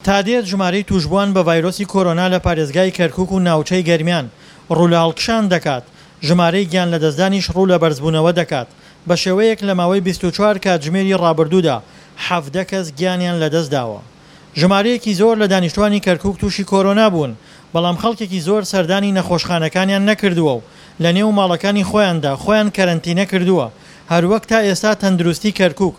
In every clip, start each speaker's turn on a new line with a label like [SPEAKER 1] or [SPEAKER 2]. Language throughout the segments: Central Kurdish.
[SPEAKER 1] تا دێت ژمارەی توشبووان بە ڤایرۆسی کۆرۆنا لە پارێزگای کەرکووک و ناوچەی گەرمیان ڕوو لە هەڵکشان دەکات، ژمارەی گیان لە دەستدانیش ڕوو لە بەرزبوونەوە دەکات. بە شێوەیەک لە ماوەی 24 کاتژمێری ڕابردوودا 17 کەس گیانیان لەدەست داوە. ژمارەیەکی زۆر لە دانیشتوانی کەرکووک تووشی کۆرۆنا بوون، بەڵام خەڵکێکی زۆر سەردانی نەخۆشخانەکانیان نەکردووە و لە نێو ماڵەکانی خۆیاندا خۆیان کەرەنتینە کردووە. هەروەک تا ئێستا تەندروستی کەرکووک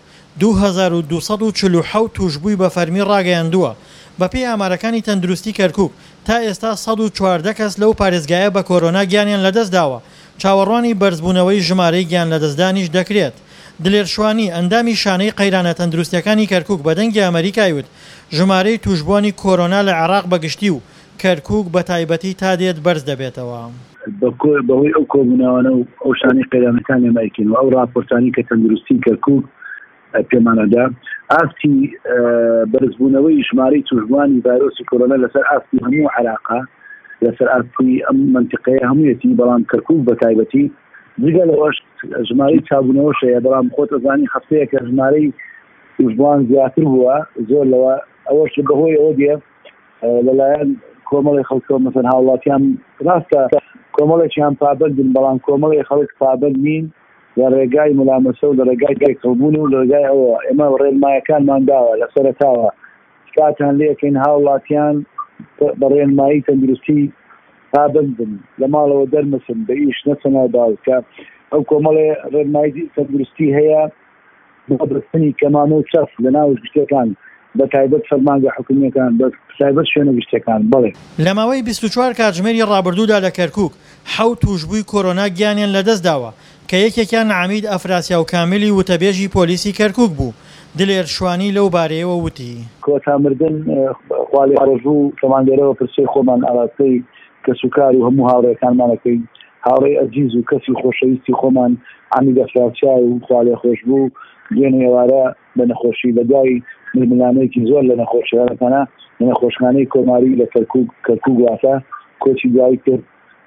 [SPEAKER 1] 2247 توشبووی بە فەرمی ڕاگەیاندووە. بەپێی ئامارەکانی تەندروستی کەرکووک تا ئێستا 114 کەس لەو پارێزگایە بە کۆرۆنا گیانیان لەدەست داوە. چاوەڕوانی بەرزبوونەوەی ژمارەی گیان لەدەستدانیش دەکرێت. دلێرشوانی ئەندامی شانەی قەیرانە تەندروستیەکانی کەرکووک بە دەنگی ئەمریکای وت ژمارەی توشبوونی کۆرۆنا لە عێراق بەگشتی و کەرکووک بە تایبەتی تا دێت بەرز دەبێتەوە.
[SPEAKER 2] بەهۆی ئەو کۆبوونەوەنە و ئەو شانەی قەیرانەکان ئەمریکین و ئەو راپۆرتانی کە تەندروستی کەرکووک پێمانەدا ئاستی بەرزبوونەوەی ژمارەی توشبوانی ڤایرۆسی کۆرۆنا لەسەر ئاستی هەموو عێراقا، لەسەر ئاستی ئەم منتیقەیە هەموویەتی، بەڵام کەرکووک بە تایبەتی جگە لەوەش ژمارەی چابوونەوەشەیە، بەڵام خۆت ئەزانی هەفتەیە کە ژمارەی توشبوان زیاتر بووە زۆر لەوە ئەوەش بەهۆی ئەوە دێ لەلایەن کۆمەڵی خەڵکەوە مەسەن هاوڵاتیان ڕاستە کۆمەڵێکیان پابەندن، بەڵام کۆمەڵی خەڵک پابەند نین لە ڕێگای مولامەسە و لە ڕێگای کەڵبوون و لە ڕێگای ئەوە ئێمە ڕێنمایەکانمان داوە لە سەرەتاوە کاتان لێکەین هاوڵاتیان بە ڕێنمایی تەندروستی پابەندن، لە ماڵەوە دەرمەسن بە ئیش نەچەنە باوکە ئەو کۆمەڵێ ڕێنمایی تەندروستی هەیە بۆ بستنی کەمانە و چەف لە ناو گشتەکان بە تایبەت فەرمانگە حکوومیەکان بە تایبەت شوێنە گشتەکان. بەڵێ
[SPEAKER 1] لە ماوەی 24 کاتژمێری ڕابردوودا لە کەرکووک 7 توشبووی کۆرۆنا گیانیان لەدەست داوە کە یەکێکیان عەمید ئەفراسیا و کامیلی وتەبێژی پۆلیسی کەرکووک بوو. دلێرشوانی لەو بارەیەوە وتی
[SPEAKER 2] کۆتامردن خوالی ڕۆژوو کەماندێرەوە پرسەی خۆمان ئاراستەی کەسوکار و هەموو هاوڕێکانمانەکەی هاوڕێی ئەجیز و کەسی خۆشەویستی خۆمان عەمید ئەفراسیا و خوالی خۆش بوو دوێنێ ئێوارە بە نەخۆشی لە دوای ململانەیەکی زۆر لە نەخۆشیەکانە لە نەخۆشخانەی کۆماری لە کەرکووک واتە کۆچی دوایی کرد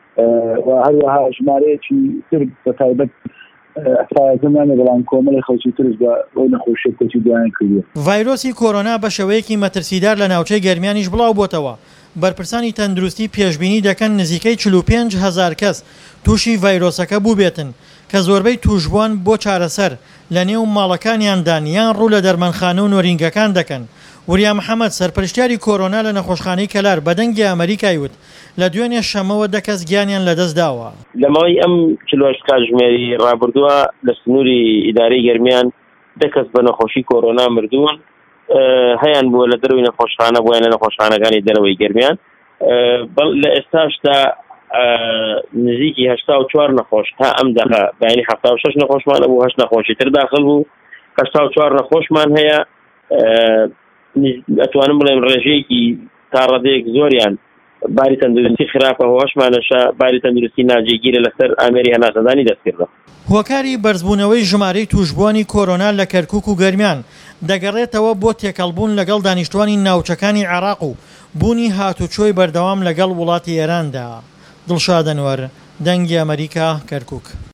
[SPEAKER 2] و هەروەها ژمارەیەکی تر بە تایبەت ئەفرازمانە بەڵام کۆمەڵی خەڵکی ترش بە ئەو نەخۆشیە کۆچی دوایان کردووە.
[SPEAKER 1] ڤایرۆسی کۆرۆنا بە شێوەیەکی مەترسیدار لە ناوچەی گەرمیانیش بڵاو بۆتەوە. بەرپرسانی تەندروستی پێشبینی دەکەن نزیکەی 45,000 کەس تووشی ڤایرۆسەکە بوو بێتن کە زۆربەی توشبووان بۆ چارەسەر لە نێو ماڵەکانیاندان یان ڕوو لە دەرمانخانە و نۆرینگەکان دەکەن. وریا محەممەد سەرپەرشتیاری کۆرۆنا لە نەخۆشخانەی کەلار بە دەنگی ئەمریکای وت لە دوێنێ شەمەوە 10 کەس گیانیان لەدەست داوە.
[SPEAKER 3] لە ماوەی ئەم 48 کاتژمێری ڕابردووە لە سنووری ئیدارەی گەرمیان 10 کەس بە نەخۆشی کۆرۆنا مردوون، هەیان بووە لە دەروی نەخۆشخانە بۆیان لە نەخۆشخانەکانی دەرەوەی گەرمیان. لە ئێستاشدا نزیکی 84 نەخۆش تا ئەم دەقە بەینی 76 نەخۆشمانە بوو، 8 نەخۆشی تر داخل بوو، 84 نەخۆشمان هەیە. ئەتوانم بڵێم ڕێژەیەکی تا ڕادەیەک زۆریان باری تەندروستی خراپە هۆشمانەشە باری تەندروستی ناجێگیرە لەسەر ئامێری هەناسەدانی دەستکردە.
[SPEAKER 1] هۆکاری بەرزبوونەوەی ژمارەی توشبوانی کۆرۆنا لە کەرکووک و گەرمیان دەگەڕێتەوە بۆ تێکەڵبوون لەگەڵ دانیشتوانی ناوچەکانی عێراق و بوونی هاتوچۆی بەردەوام لەگەڵ وڵاتی ئێراندا. دڵشاد ئەنوەر، دەنگی ئەمریکا، کەرکووک.